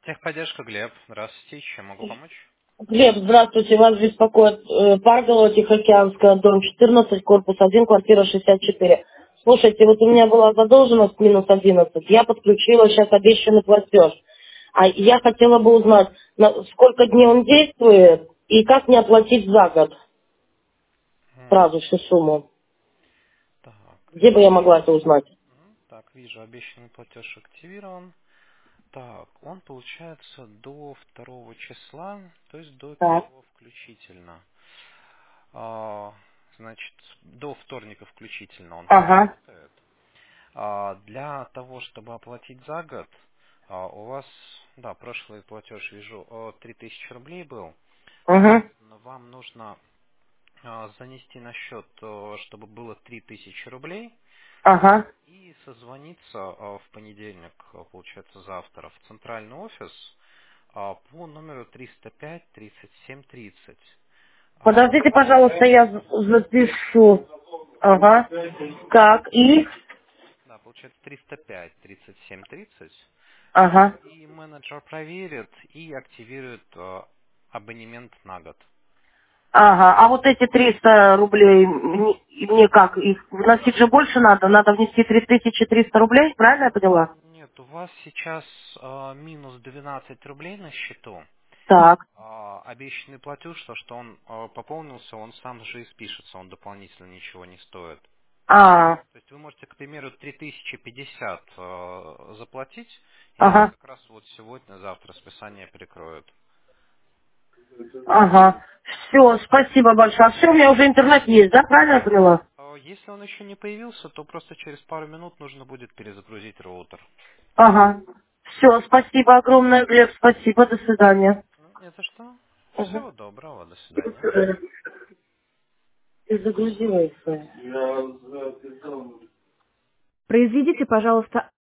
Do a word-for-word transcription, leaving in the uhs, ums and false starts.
Техподдержка, Глеб. Здравствуйте. Чем могу помочь? Глеб, здравствуйте, вас беспокоит э, Парголова, Тихоокеанская, дом четырнадцать, корпус один, квартира шестьдесят четыре. Слушайте, вот у меня была задолженность минус одиннадцать, я подключила сейчас обещанный платеж. А я хотела бы узнать, на сколько дней он действует и как мне оплатить за год М, сразу всю сумму. Так, Где бы я вижу. могла это узнать? М, Так, вижу, обещанный платеж активирован. Так, он получается до второго числа, то есть до Так. первого включительно. А, значит, до вторника включительно он Ага. проработает. А, для того, чтобы оплатить за год, а, у вас, да, прошлый платеж, вижу, о, три тысячи рублей был. Угу. Соответственно, вам нужно а, занести на счет, э, чтобы было три тысячи рублей, Ага. и созвониться э, в понедельник, э, получается завтра, в центральный офис а, по номеру триста пять тридцать семь тридцать. А, Подождите, пожалуйста, я з- запишу. Ага. Так, и? Да, получается триста пять тридцать семь тридцать. Ага. И менеджер проверит и активирует э, абонемент на год. Ага, а вот эти триста рублей, мне, мне как, их вносить же больше надо? Надо внести три тысячи триста рублей, правильно я поняла? Нет, у вас сейчас э, минус двенадцать рублей на счету. Так. А, обещанный платеж, то, что он э, пополнился, он сам же и спишется, он дополнительно ничего не стоит. А, То есть вы можете, к примеру, три тысячи пятьдесят э, заплатить, и вам ага, как раз вот сегодня-завтра списание перекроют. ага. Все, спасибо большое. А все, у меня уже интернет есть, да, правильно я поняла? А если он еще не появился, то просто через пару минут нужно будет перезагрузить роутер. Ага. Все, спасибо огромное, Глеб, спасибо, до свидания. Ну, не за что. Ага. Всего доброго, до До свидания. свидания. Ты загрузила их. Произведите, пожалуйста,